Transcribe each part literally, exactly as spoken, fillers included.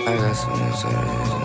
I got so much out of this.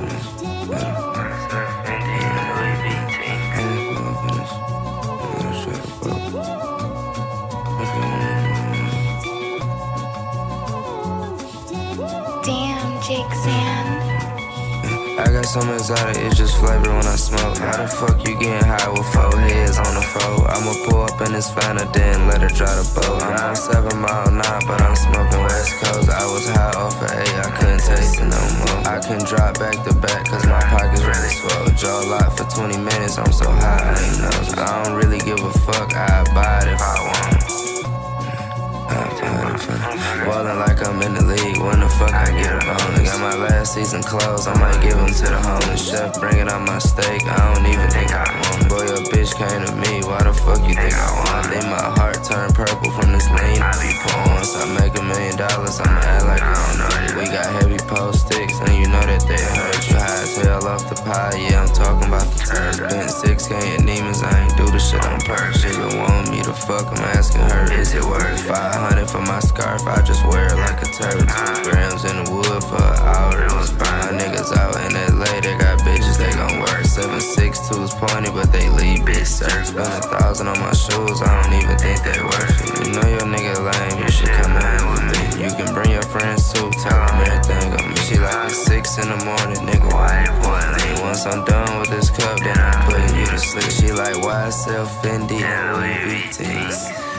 Damn, Jake Sand. I got so much out of it, it's just flavor when I smoke. How the fuck you getting high with four heads on the floor? I'ma pull up in this Fanta, then let her dry the boat. I'm on seven mile nine, but I'm smoking West Coast. I was high off of eight, I couldn't taste it no more. I can drop back to back, cause my pockets really swole. Jaw locked for twenty minutes, I'm so high, I ain't know. I don't really give a fuck, I buy it if I want it. Ballin' like I'm in the league, when the fuck I get a bonus? Got my last season clothes, I might give them to the homeless. Chef bringing out my steak, I don't even think I want it. Boy, your bitch came to me, why the fuck you think I want it? Then my heart turned purple from this lean I be pouring. Once I make a million dollars, I'ma act like I don't know you. We got heavy pole sticks, and you know that they hurt you. High as hell off the pie, yeah, I'm talking about the turn. Spent six K in demons, I ain't do the shit on purpose. She been wanting me to fuck, I'm asking her, is it worth five hundred for my scarf? I just wear it like a turtle. Two grams in the wood for an hour, it was burn. My niggas out in L A, they got bitches, they gon' work. seven six twos pointy, but they leave bitch search. Spend a thousand on my shoes, I don't even think they worth it. You know your nigga lame, you should come in with me. You can bring your friends too, tell them everything on me. She like it's six in the morning, nigga, why you pouring lean? Once I'm done with this cup, then I'm putting you to sleep. She like, why I sell Fendi and Louis V Ts?